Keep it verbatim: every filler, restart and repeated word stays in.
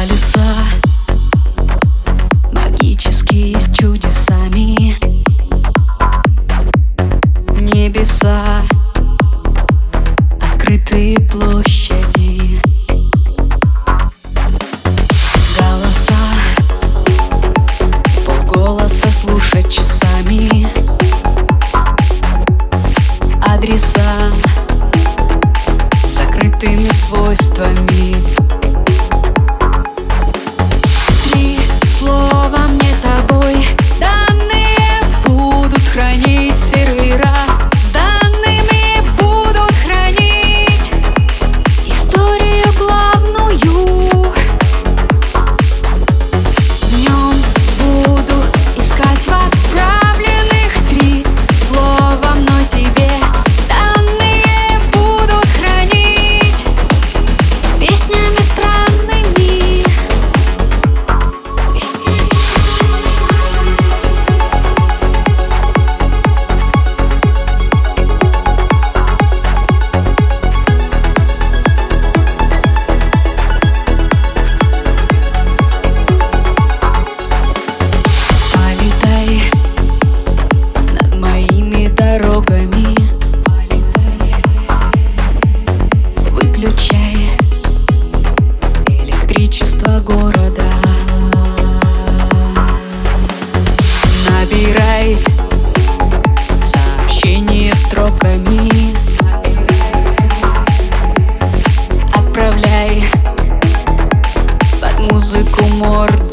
Полюса магические с чудесами, небеса, открытые площади, голоса, полголоса слушать часами, адреса с закрытыми свойствами. Три слова мне тобой данные будут хранить сервера, с данными будут хранить историю главную. В нем буду искать в отправленных три слова мной тебе. Данные будут хранить песнями странными, песнями. Полетай над моими дорогами, выключай электричество города, набирай сообщение строками, отправляй под музыку морда.